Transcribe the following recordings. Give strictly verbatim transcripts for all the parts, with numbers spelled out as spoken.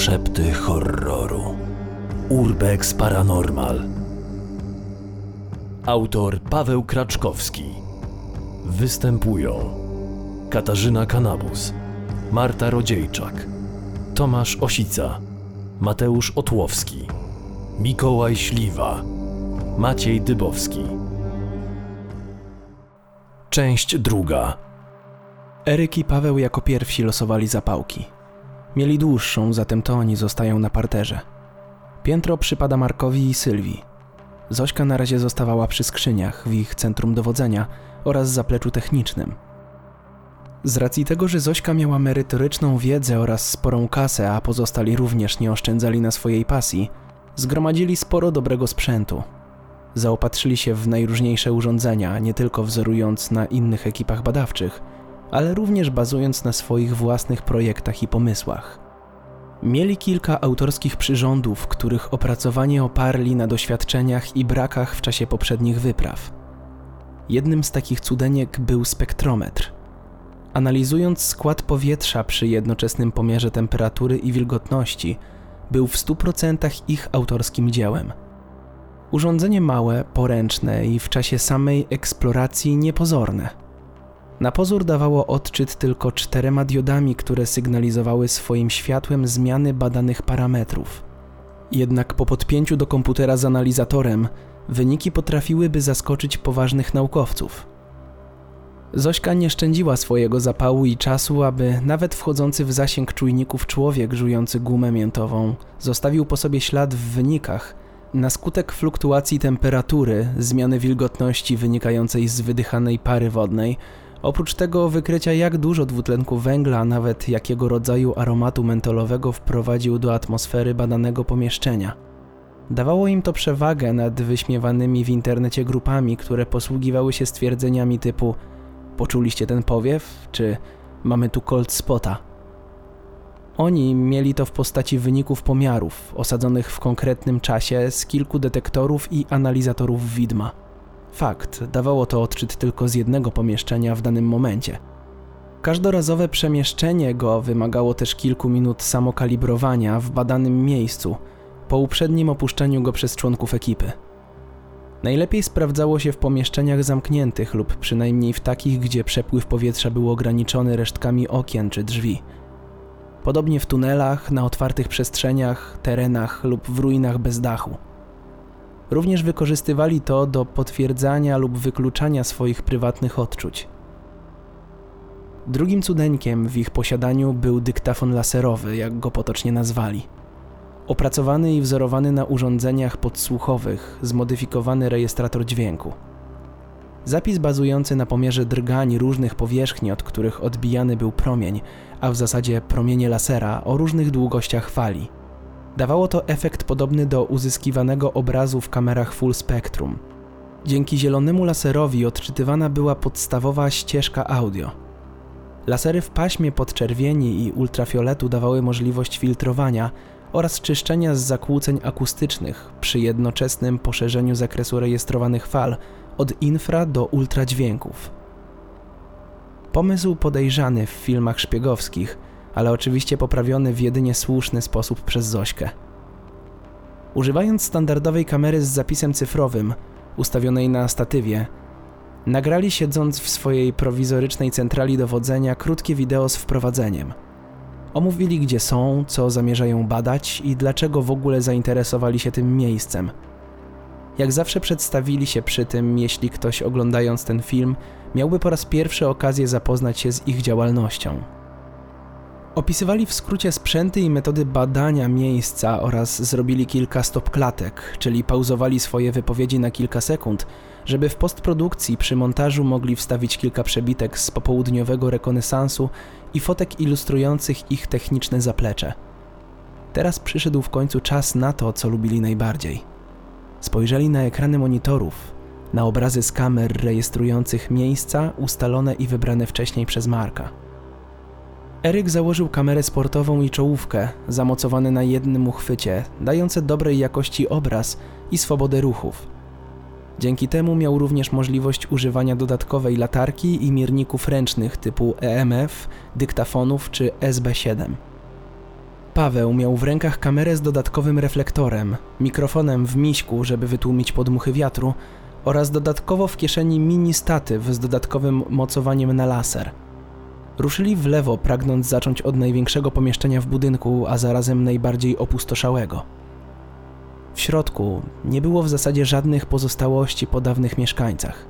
Szepty horroru. Urbex Paranormal. Autor Paweł Kraczkowski. Występują Katarzyna Kanabus, Marta Rodziejczak, Tomasz Osica, Mateusz Otłowski, Mikołaj Śliwa, Maciej Dybowski. Część druga. Eryk i Paweł jako pierwsi losowali zapałki. Mieli dłuższą, zatem to oni zostają na parterze. Piętro przypada Markowi i Sylwii. Zośka na razie zostawała przy skrzyniach w ich centrum dowodzenia oraz zapleczu technicznym. Z racji tego, że Zośka miała merytoryczną wiedzę oraz sporą kasę, a pozostali również nie oszczędzali na swojej pasji, zgromadzili sporo dobrego sprzętu. Zaopatrzyli się w najróżniejsze urządzenia, nie tylko wzorując na innych ekipach badawczych, ale również bazując na swoich własnych projektach i pomysłach. Mieli kilka autorskich przyrządów, których opracowanie oparli na doświadczeniach i brakach w czasie poprzednich wypraw. Jednym z takich cudeniek był spektrometr. Analizując skład powietrza przy jednoczesnym pomiarze temperatury i wilgotności, był w stu procentach ich autorskim dziełem. Urządzenie małe, poręczne i w czasie samej eksploracji niepozorne. Na pozór dawało odczyt tylko czterema diodami, które sygnalizowały swoim światłem zmiany badanych parametrów. Jednak po podpięciu do komputera z analizatorem, wyniki potrafiłyby zaskoczyć poważnych naukowców. Zośka nie szczędziła swojego zapału i czasu, aby nawet wchodzący w zasięg czujników człowiek żujący gumę miętową zostawił po sobie ślad w wynikach na skutek fluktuacji temperatury, zmiany wilgotności wynikającej z wydychanej pary wodnej, oprócz tego wykrycia, jak dużo dwutlenku węgla, a nawet jakiego rodzaju aromatu mentolowego wprowadził do atmosfery badanego pomieszczenia. Dawało im to przewagę nad wyśmiewanymi w internecie grupami, które posługiwały się stwierdzeniami typu „poczuliście ten powiew?” czy „mamy tu cold spota”. Oni mieli to w postaci wyników pomiarów, osadzonych w konkretnym czasie z kilku detektorów i analizatorów widma. Fakt, dawało to odczyt tylko z jednego pomieszczenia w danym momencie. Każdorazowe przemieszczenie go wymagało też kilku minut samokalibrowania w badanym miejscu, po uprzednim opuszczeniu go przez członków ekipy. Najlepiej sprawdzało się w pomieszczeniach zamkniętych lub przynajmniej w takich, gdzie przepływ powietrza był ograniczony resztkami okien czy drzwi. Podobnie w tunelach, na otwartych przestrzeniach, terenach lub w ruinach bez dachu. Również wykorzystywali to do potwierdzania lub wykluczania swoich prywatnych odczuć. Drugim cudeńkiem w ich posiadaniu był dyktafon laserowy, jak go potocznie nazwali. Opracowany i wzorowany na urządzeniach podsłuchowych, zmodyfikowany rejestrator dźwięku. Zapis bazujący na pomiarze drgań różnych powierzchni, od których odbijany był promień, a w zasadzie promienie lasera o różnych długościach fali. Dawało to efekt podobny do uzyskiwanego obrazu w kamerach full spectrum. Dzięki zielonemu laserowi odczytywana była podstawowa ścieżka audio. Lasery w paśmie podczerwieni i ultrafioletu dawały możliwość filtrowania oraz czyszczenia z zakłóceń akustycznych przy jednoczesnym poszerzeniu zakresu rejestrowanych fal od infra do ultradźwięków. Pomysł podejrzany w filmach szpiegowskich, ale oczywiście poprawiony w jedynie słuszny sposób przez Zośkę. Używając standardowej kamery z zapisem cyfrowym, ustawionej na statywie, nagrali siedząc w swojej prowizorycznej centrali dowodzenia krótkie wideo z wprowadzeniem. Omówili, gdzie są, co zamierzają badać i dlaczego w ogóle zainteresowali się tym miejscem. Jak zawsze przedstawili się przy tym, jeśli ktoś oglądając ten film miałby po raz pierwszy okazję zapoznać się z ich działalnością. Opisywali w skrócie sprzęty i metody badania miejsca oraz zrobili kilka stopklatek, czyli pauzowali swoje wypowiedzi na kilka sekund, żeby w postprodukcji przy montażu mogli wstawić kilka przebitek z popołudniowego rekonesansu i fotek ilustrujących ich techniczne zaplecze. Teraz przyszedł w końcu czas na to, co lubili najbardziej. Spojrzeli na ekrany monitorów, na obrazy z kamer rejestrujących miejsca ustalone i wybrane wcześniej przez Marka. Eryk założył kamerę sportową i czołówkę, zamocowane na jednym uchwycie, dające dobrej jakości obraz i swobodę ruchów. Dzięki temu miał również możliwość używania dodatkowej latarki i mierników ręcznych typu E M F, dyktafonów czy S B siedem. Paweł miał w rękach kamerę z dodatkowym reflektorem, mikrofonem w miśku, żeby wytłumić podmuchy wiatru, oraz dodatkowo w kieszeni mini statyw z dodatkowym mocowaniem na laser. Ruszyli w lewo, pragnąc zacząć od największego pomieszczenia w budynku, a zarazem najbardziej opustoszałego. W środku nie było w zasadzie żadnych pozostałości po dawnych mieszkańcach.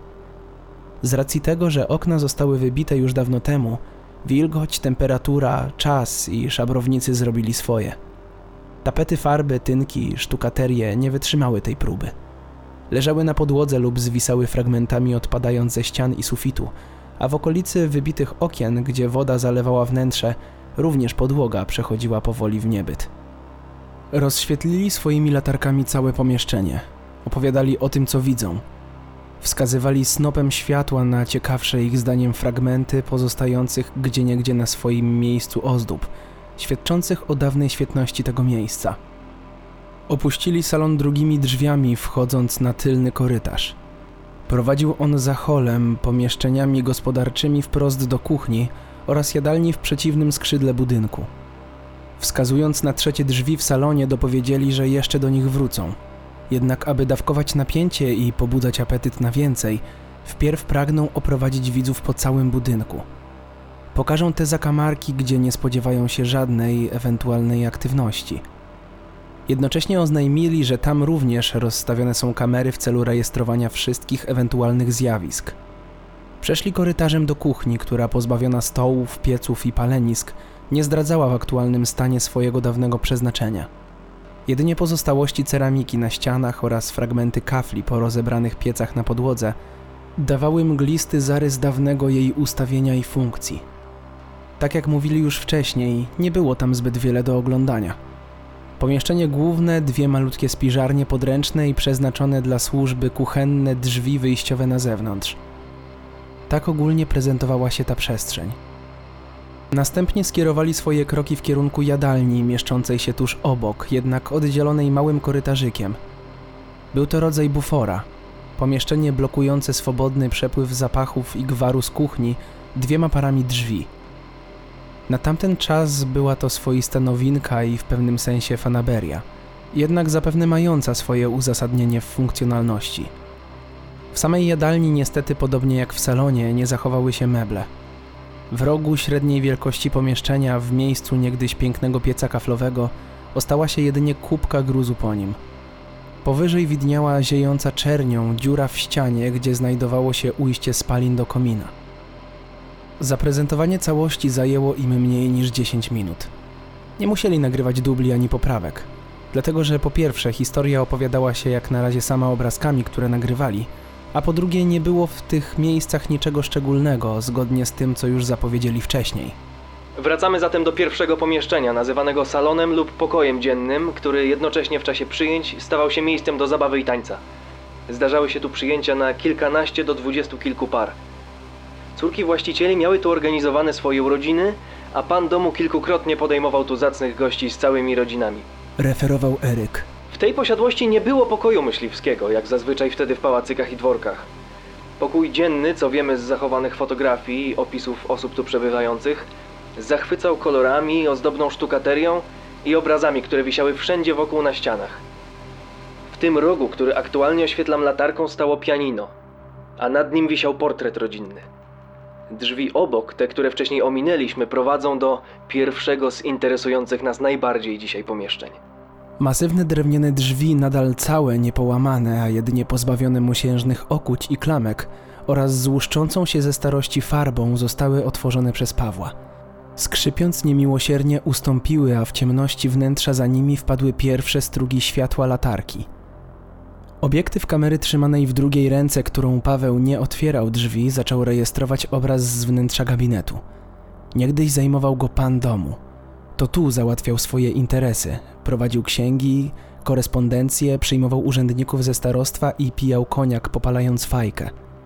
Z racji tego, że okna zostały wybite już dawno temu, wilgoć, temperatura, czas i szabrownicy zrobili swoje. Tapety farby, tynki, sztukaterie nie wytrzymały tej próby. Leżały na podłodze lub zwisały fragmentami odpadając ze ścian i sufitu, a w okolicy wybitych okien, gdzie woda zalewała wnętrze, również podłoga przechodziła powoli w niebyt. Rozświetlili swoimi latarkami całe pomieszczenie. Opowiadali o tym, co widzą. Wskazywali snopem światła na ciekawsze ich zdaniem fragmenty pozostających gdzieniegdzie na swoim miejscu ozdób, świadczących o dawnej świetności tego miejsca. Opuścili salon drugimi drzwiami, wchodząc na tylny korytarz. Prowadził on za holem, pomieszczeniami gospodarczymi wprost do kuchni oraz jadalni w przeciwnym skrzydle budynku. Wskazując na trzecie drzwi w salonie, dopowiedzieli, że jeszcze do nich wrócą. Jednak aby dawkować napięcie i pobudzać apetyt na więcej, wpierw pragną oprowadzić widzów po całym budynku. Pokażą te zakamarki, gdzie nie spodziewają się żadnej ewentualnej aktywności. Jednocześnie oznajmili, że tam również rozstawione są kamery w celu rejestrowania wszystkich ewentualnych zjawisk. Przeszli korytarzem do kuchni, która pozbawiona stołów, pieców i palenisk nie zdradzała w aktualnym stanie swojego dawnego przeznaczenia. Jedynie pozostałości ceramiki na ścianach oraz fragmenty kafli po rozebranych piecach na podłodze dawały mglisty zarys dawnego jej ustawienia i funkcji. Tak jak mówili już wcześniej, nie było tam zbyt wiele do oglądania. Pomieszczenie główne, dwie malutkie spiżarnie podręczne i przeznaczone dla służby kuchenne drzwi wyjściowe na zewnątrz. Tak ogólnie prezentowała się ta przestrzeń. Następnie skierowali swoje kroki w kierunku jadalni, mieszczącej się tuż obok, jednak oddzielonej małym korytarzykiem. Był to rodzaj bufora, pomieszczenie blokujące swobodny przepływ zapachów i gwaru z kuchni dwiema parami drzwi. Na tamten czas była to swoista nowinka i w pewnym sensie fanaberia, jednak zapewne mająca swoje uzasadnienie w funkcjonalności. W samej jadalni niestety, podobnie jak w salonie, nie zachowały się meble. W rogu średniej wielkości pomieszczenia, w miejscu niegdyś pięknego pieca kaflowego, ostała się jedynie kubka gruzu po nim. Powyżej widniała ziejąca czernią dziura w ścianie, gdzie znajdowało się ujście spalin do komina. Zaprezentowanie całości zajęło im mniej niż dziesięć minut. Nie musieli nagrywać dubli ani poprawek, dlatego że po pierwsze historia opowiadała się jak na razie sama obrazkami, które nagrywali, a po drugie nie było w tych miejscach niczego szczególnego, zgodnie z tym, co już zapowiedzieli wcześniej. Wracamy zatem do pierwszego pomieszczenia, nazywanego salonem lub pokojem dziennym, który jednocześnie w czasie przyjęć stawał się miejscem do zabawy i tańca. Zdarzały się tu przyjęcia na kilkanaście do dwudziestu kilku par. Córki właścicieli miały tu organizowane swoje urodziny, a pan domu kilkukrotnie podejmował tu zacnych gości z całymi rodzinami. Referował Eryk. W tej posiadłości nie było pokoju myśliwskiego, jak zazwyczaj wtedy w pałacykach i dworkach. Pokój dzienny, co wiemy z zachowanych fotografii i opisów osób tu przebywających, zachwycał kolorami, ozdobną sztukaterią i obrazami, które wisiały wszędzie wokół na ścianach. W tym rogu, który aktualnie oświetlam latarką, stało pianino, a nad nim wisiał portret rodzinny. Drzwi obok, te, które wcześniej ominęliśmy, prowadzą do pierwszego z interesujących nas najbardziej dzisiaj pomieszczeń. Masywne drewniane drzwi, nadal całe, niepołamane, a jedynie pozbawione mosiężnych okuć i klamek oraz z łuszczącą się ze starości farbą, zostały otworzone przez Pawła. Skrzypiąc niemiłosiernie ustąpiły, a w ciemności wnętrza za nimi wpadły pierwsze strugi światła latarki. Obiektyw kamery trzymanej w drugiej ręce, którą Paweł nie otwierał drzwi, zaczął rejestrować obraz z wnętrza gabinetu. Niegdyś zajmował go pan domu. To tu załatwiał swoje interesy, prowadził księgi, korespondencję, przyjmował urzędników ze starostwa i pijał koniak, popalając fajkę.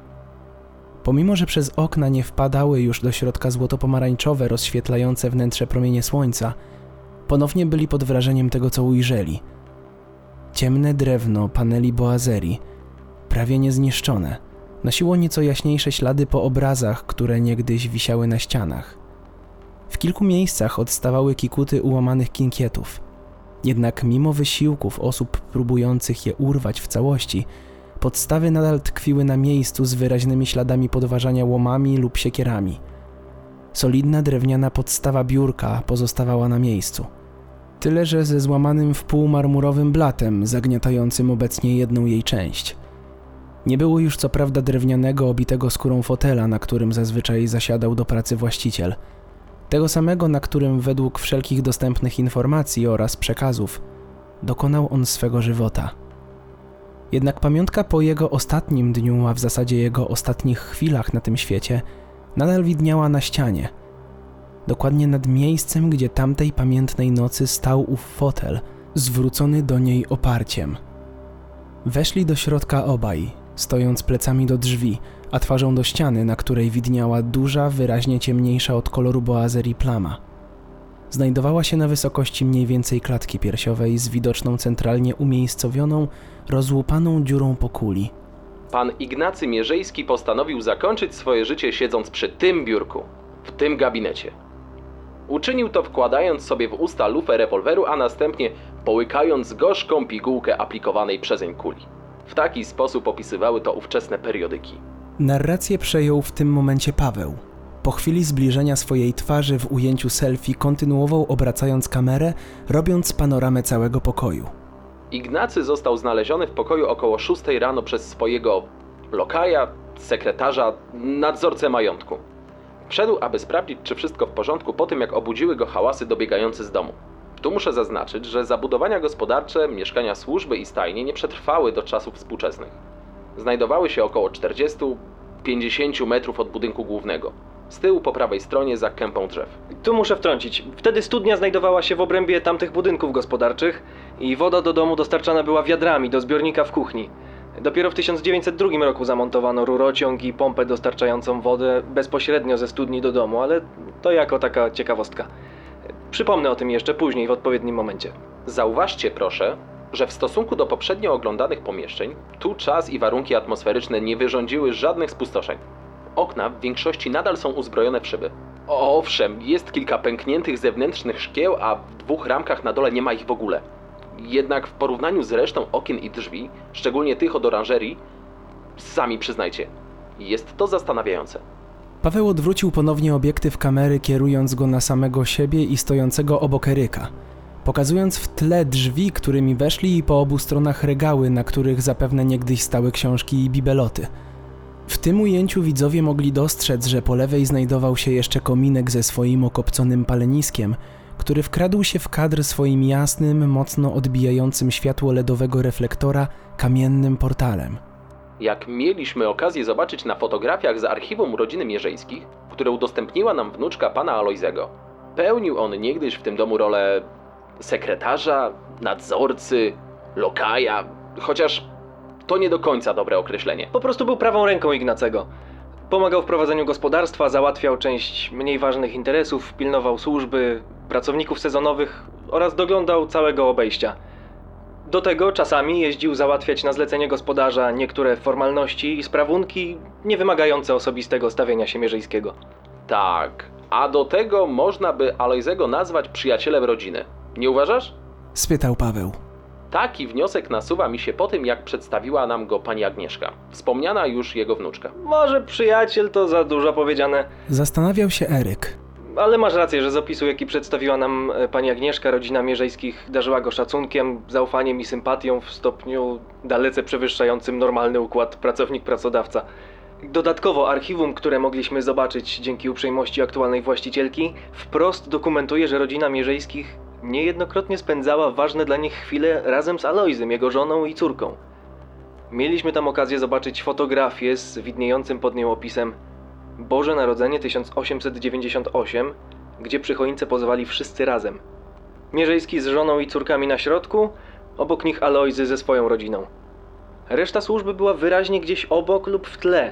Pomimo że przez okna nie wpadały już do środka złoto-pomarańczowe, rozświetlające wnętrze promienie słońca, ponownie byli pod wrażeniem tego, co ujrzeli. Ciemne drewno paneli boazerii, prawie niezniszczone, nosiło nieco jaśniejsze ślady po obrazach, które niegdyś wisiały na ścianach. W kilku miejscach odstawały kikuty ułamanych kinkietów. Jednak mimo wysiłków osób próbujących je urwać w całości, podstawy nadal tkwiły na miejscu z wyraźnymi śladami podważania łomami lub siekierami. Solidna drewniana podstawa biurka pozostawała na miejscu. Tyle, że ze złamanym w pół marmurowym blatem zagniatającym obecnie jedną jej część. Nie było już co prawda drewnianego, obitego skórą fotela, na którym zazwyczaj zasiadał do pracy właściciel. Tego samego, na którym według wszelkich dostępnych informacji oraz przekazów dokonał on swego żywota. Jednak pamiątka po jego ostatnim dniu, a w zasadzie jego ostatnich chwilach na tym świecie, nadal widniała na ścianie. Dokładnie nad miejscem, gdzie tamtej pamiętnej nocy stał ów fotel, zwrócony do niej oparciem. Weszli do środka obaj, stojąc plecami do drzwi, a twarzą do ściany, na której widniała duża, wyraźnie ciemniejsza od koloru boazerii plama. Znajdowała się na wysokości mniej więcej klatki piersiowej z widoczną centralnie umiejscowioną, rozłupaną dziurą po kuli. Pan Ignacy Mierzejski postanowił zakończyć swoje życie siedząc przy tym biurku, w tym gabinecie. Uczynił to wkładając sobie w usta lufę rewolweru, a następnie połykając gorzką pigułkę aplikowanej przezeń kuli. W taki sposób opisywały to ówczesne periodyki. Narrację przejął w tym momencie Paweł. Po chwili zbliżenia swojej twarzy w ujęciu selfie kontynuował obracając kamerę, robiąc panoramę całego pokoju. Ignacy został znaleziony w pokoju około szóstej rano przez swojego lokaja, sekretarza, nadzorcę majątku. Wszedł, aby sprawdzić, czy wszystko w porządku po tym, jak obudziły go hałasy dobiegające z domu. Tu muszę zaznaczyć, że zabudowania gospodarcze, mieszkania służby i stajnie nie przetrwały do czasów współczesnych. Znajdowały się około czterdzieści do pięćdziesięciu metrów od budynku głównego. Z tyłu po prawej stronie za kępą drzew. Tu muszę wtrącić. Wtedy studnia znajdowała się w obrębie tamtych budynków gospodarczych i woda do domu dostarczana była wiadrami do zbiornika w kuchni. Dopiero w tysiąc dziewięćset drugim roku zamontowano rurociąg i pompę dostarczającą wodę bezpośrednio ze studni do domu, ale to jako taka ciekawostka. Przypomnę o tym jeszcze później w odpowiednim momencie. Zauważcie proszę, że w stosunku do poprzednio oglądanych pomieszczeń, tu czas i warunki atmosferyczne nie wyrządziły żadnych spustoszeń. Okna w większości nadal są uzbrojone w szyby. O, owszem, jest kilka pękniętych zewnętrznych szkieł, a w dwóch ramkach na dole nie ma ich w ogóle. Jednak w porównaniu z resztą okien i drzwi, szczególnie tych od oranżerii, sami przyznajcie, jest to zastanawiające. Paweł odwrócił ponownie obiektyw kamery, kierując go na samego siebie i stojącego obok Eryka, pokazując w tle drzwi, którymi weszli, i po obu stronach regały, na których zapewne niegdyś stały książki i bibeloty. W tym ujęciu widzowie mogli dostrzec, że po lewej znajdował się jeszcze kominek ze swoim okopconym paleniskiem, który wkradł się w kadr swoim jasnym, mocno odbijającym światło ledowego reflektora kamiennym portalem. Jak mieliśmy okazję zobaczyć na fotografiach z archiwum rodziny Mierzejskich, które udostępniła nam wnuczka pana Alojzego, pełnił on niegdyś w tym domu rolę sekretarza, nadzorcy, lokaja, chociaż to nie do końca dobre określenie. Po prostu był prawą ręką Ignacego. Pomagał w prowadzeniu gospodarstwa, załatwiał część mniej ważnych interesów, pilnował służby, pracowników sezonowych oraz doglądał całego obejścia. Do tego czasami jeździł załatwiać na zlecenie gospodarza niektóre formalności i sprawunki nie wymagające osobistego stawienia się Mierzejskiego. Tak, a do tego można by Alojzego nazwać przyjacielem rodziny. Nie uważasz? Spytał Paweł. Taki wniosek nasuwa mi się po tym, jak przedstawiła nam go pani Agnieszka, wspomniana już jego wnuczka. Może przyjaciel to za dużo powiedziane. Zastanawiał się Eryk. Ale masz rację, że z opisu, jaki przedstawiła nam pani Agnieszka, rodzina Mierzejskich darzyła go szacunkiem, zaufaniem i sympatią w stopniu dalece przewyższającym normalny układ pracownik-pracodawca. Dodatkowo archiwum, które mogliśmy zobaczyć dzięki uprzejmości aktualnej właścicielki, wprost dokumentuje, że rodzina Mierzejskich niejednokrotnie spędzała ważne dla nich chwile razem z Alojzem, jego żoną i córką. Mieliśmy tam okazję zobaczyć fotografię z widniejącym pod nią opisem Boże Narodzenie tysiąc osiemset dziewięćdziesiąt osiem, gdzie przy choince pozowali wszyscy razem. Mierzejski z żoną i córkami na środku, obok nich Alojzy ze swoją rodziną. Reszta służby była wyraźnie gdzieś obok lub w tle.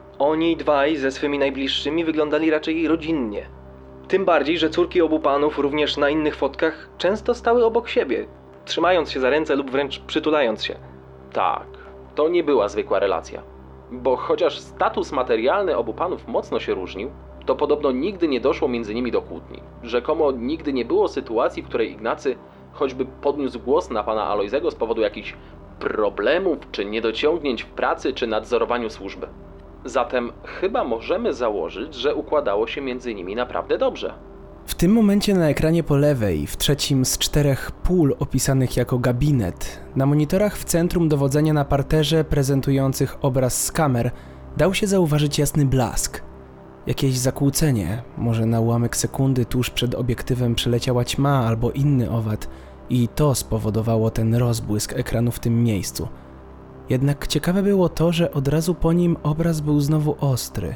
Oni dwaj ze swymi najbliższymi wyglądali raczej rodzinnie. Tym bardziej, że córki obu panów również na innych fotkach często stały obok siebie, trzymając się za ręce lub wręcz przytulając się. Tak, to nie była zwykła relacja. Bo chociaż status materialny obu panów mocno się różnił, to podobno nigdy nie doszło między nimi do kłótni. Rzekomo nigdy nie było sytuacji, w której Ignacy choćby podniósł głos na pana Alojzego z powodu jakichś problemów, czy niedociągnięć w pracy, czy nadzorowaniu służby. Zatem chyba możemy założyć, że układało się między nimi naprawdę dobrze. W tym momencie na ekranie po lewej, w trzecim z czterech pól opisanych jako gabinet, na monitorach w centrum dowodzenia na parterze prezentujących obraz z kamer, dał się zauważyć jasny blask. Jakieś zakłócenie, może na ułamek sekundy tuż przed obiektywem przeleciała ćma albo inny owad i to spowodowało ten rozbłysk ekranu w tym miejscu. Jednak ciekawe było to, że od razu po nim obraz był znowu ostry,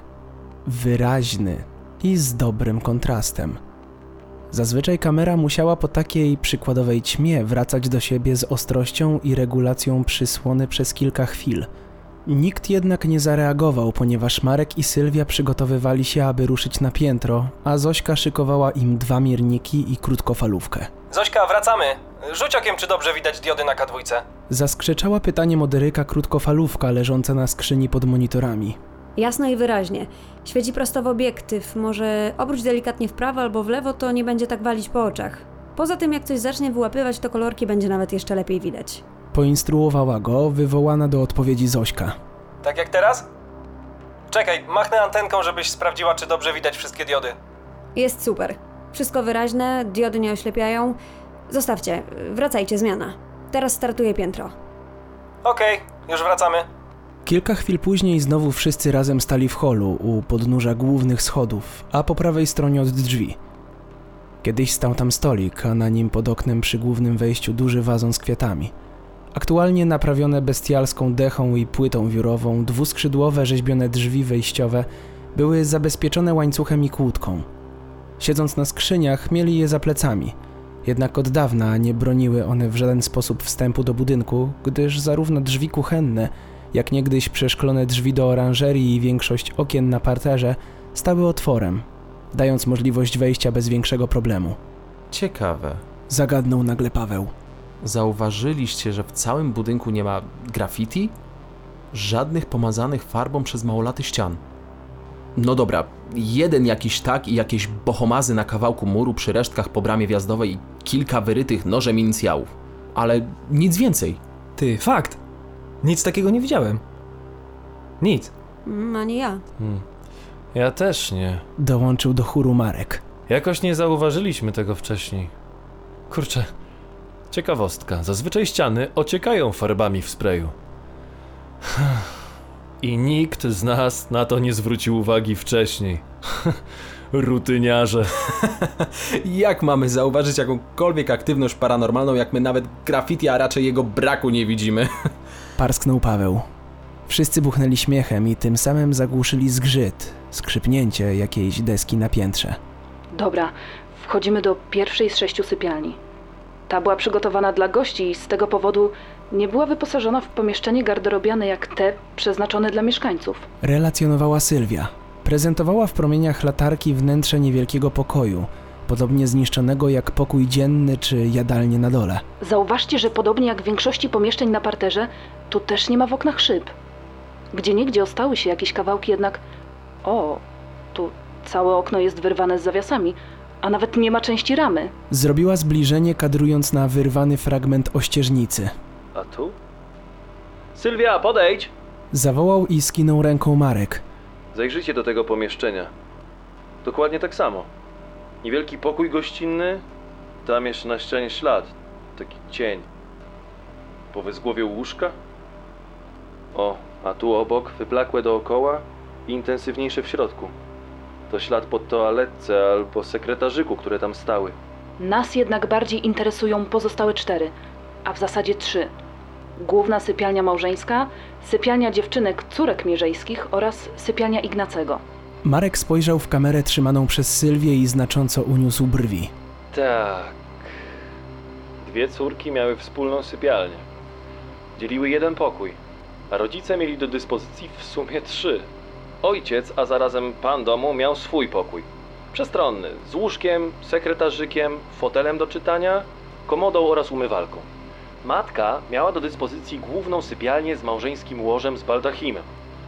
wyraźny i z dobrym kontrastem. Zazwyczaj kamera musiała po takiej przykładowej ćmie wracać do siebie z ostrością i regulacją przysłony przez kilka chwil. Nikt jednak nie zareagował, ponieważ Marek i Sylwia przygotowywali się, aby ruszyć na piętro, a Zośka szykowała im dwa mierniki i krótkofalówkę. Zośka, wracamy! Rzuć okiem, czy dobrze widać diody na K dwa. Zaskrzeczała pytaniem od Eryka krótkofalówka leżąca na skrzyni pod monitorami. Jasno i wyraźnie. Świeci prosto w obiektyw. Może obróć delikatnie w prawo albo w lewo, to nie będzie tak walić po oczach. Poza tym, jak coś zacznie wyłapywać, to kolorki będzie nawet jeszcze lepiej widać. Poinstruowała go, wywołana do odpowiedzi Zośka. Tak jak teraz? Czekaj, machnę antenką, żebyś sprawdziła, czy dobrze widać wszystkie diody. Jest super. Wszystko wyraźne, diody nie oślepiają. Zostawcie, wracajcie, zmiana. Teraz startuje piętro. Okej, już wracamy. Kilka chwil później znowu wszyscy razem stali w holu u podnóża głównych schodów, a po prawej stronie od drzwi. Kiedyś stał tam stolik, a na nim pod oknem przy głównym wejściu duży wazon z kwiatami. Aktualnie naprawione bestialską dechą i płytą wiórową, dwuskrzydłowe rzeźbione drzwi wejściowe były zabezpieczone łańcuchem i kłódką. Siedząc na skrzyniach, mieli je za plecami. Jednak od dawna nie broniły one w żaden sposób wstępu do budynku, gdyż zarówno drzwi kuchenne, jak niegdyś przeszklone drzwi do oranżerii i większość okien na parterze stały otworem, dając możliwość wejścia bez większego problemu. Ciekawe. Zagadnął nagle Paweł. Zauważyliście, że w całym budynku nie ma graffiti? Żadnych pomazanych farbą przez małolaty ścian. No dobra, jeden jakiś tak i jakieś bohomazy na kawałku muru przy resztkach po bramie wjazdowej i kilka wyrytych nożem inicjałów. Ale nic więcej. Ty, fakt! Nic takiego nie widziałem. Nic. Mm, ani ja. Hmm. Ja też nie. Dołączył do chóru Marek. Jakoś nie zauważyliśmy tego wcześniej. Kurczę, ciekawostka. Zazwyczaj ściany ociekają farbami w sprayu. I nikt z nas na to nie zwrócił uwagi wcześniej. Rutyniarze. Jak mamy zauważyć jakąkolwiek aktywność paranormalną, jak my nawet graffiti, a raczej jego braku nie widzimy? Parsknął Paweł. Wszyscy buchnęli śmiechem i tym samym zagłuszyli zgrzyt, skrzypnięcie jakiejś deski na piętrze. Dobra, wchodzimy do pierwszej z sześciu sypialni. Ta była przygotowana dla gości i z tego powodu nie była wyposażona w pomieszczenie garderobiane jak te przeznaczone dla mieszkańców. Relacjonowała Sylwia. Prezentowała w promieniach latarki wnętrze niewielkiego pokoju, podobnie zniszczonego jak pokój dzienny czy jadalnie na dole. Zauważcie, że podobnie jak w większości pomieszczeń na parterze, tu też nie ma w oknach szyb. Gdzieniegdzie ostały się jakieś kawałki, jednak... O, tu całe okno jest wyrwane z zawiasami, a nawet nie ma części ramy. Zrobiła zbliżenie, kadrując na wyrwany fragment ościeżnicy. A tu? Sylwia, podejdź! Zawołał i skinął ręką Marek. Zajrzyjcie do tego pomieszczenia. Dokładnie tak samo. Niewielki pokój gościnny, tam jeszcze na ścianie ślad, taki cień. Po wyzgłowiu łóżka. O, a tu obok, wyblakłe dookoła i intensywniejsze w środku. To ślad po toaletce albo sekretarzyku, które tam stały. Nas jednak bardziej interesują pozostałe cztery, a w zasadzie trzy. Główna sypialnia małżeńska, sypialnia dziewczynek córek mierzejskich oraz sypialnia Ignacego. Marek spojrzał w kamerę trzymaną przez Sylwię i znacząco uniósł brwi. Tak. Dwie córki miały wspólną sypialnię. Dzieliły jeden pokój, a rodzice mieli do dyspozycji w sumie trzy. Ojciec, a zarazem pan domu, miał swój pokój. Przestronny, z łóżkiem, sekretarzykiem, fotelem do czytania, komodą oraz umywalką. Matka miała do dyspozycji główną sypialnię z małżeńskim łożem z baldachimem.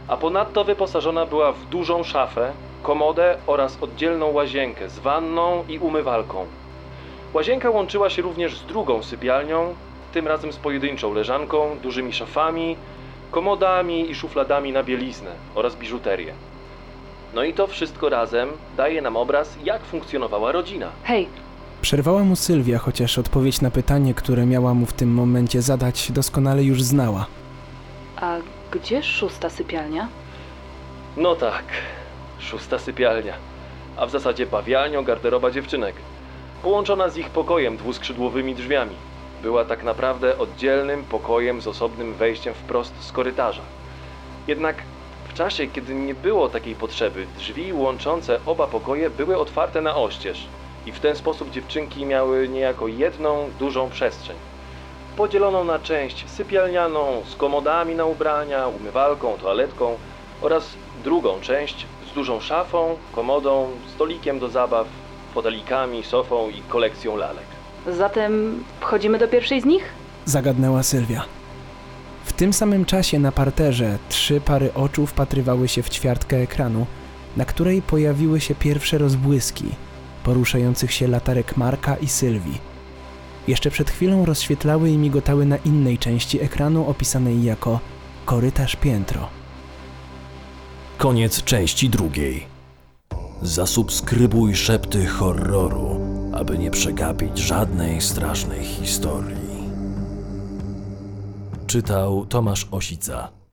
a ponadto wyposażona była w dużą szafę, komodę oraz oddzielną łazienkę z wanną i umywalką. Łazienka łączyła się również z drugą sypialnią, tym razem z pojedynczą leżanką, dużymi szafami, komodami i szufladami na bieliznę oraz biżuterię. No i to wszystko razem daje nam obraz, jak funkcjonowała rodzina. Hej, Przerwała mu Sylwia, chociaż odpowiedź na pytanie, które miała mu w tym momencie zadać, doskonale już znała. a gdzie szósta sypialnia? No tak, szósta sypialnia, a w zasadzie bawialnio garderoba dziewczynek, połączona z ich pokojem dwuskrzydłowymi drzwiami. Była tak naprawdę oddzielnym pokojem z osobnym wejściem wprost z korytarza. Jednak w czasie, kiedy nie było takiej potrzeby, drzwi łączące oba pokoje były otwarte na oścież i w ten sposób dziewczynki miały niejako jedną dużą przestrzeń, podzieloną na część sypialnianą z komodami na ubrania, umywalką, toaletką oraz drugą część z dużą szafą, komodą, stolikiem do zabaw, fotelikami, sofą i kolekcją lalek. Zatem wchodzimy do pierwszej z nich? Zagadnęła Sylwia. W tym samym czasie na parterze trzy pary oczu wpatrywały się w ćwiartkę ekranu, na której pojawiły się pierwsze rozbłyski poruszających się latarek Marka i Sylwii. Jeszcze przed chwilą rozświetlały i migotały na innej części ekranu opisanej jako korytarz piętro. Koniec części drugiej. Zasubskrybuj Szepty Horroru, aby nie przegapić żadnej strasznej historii. Czytał Tomasz Osica.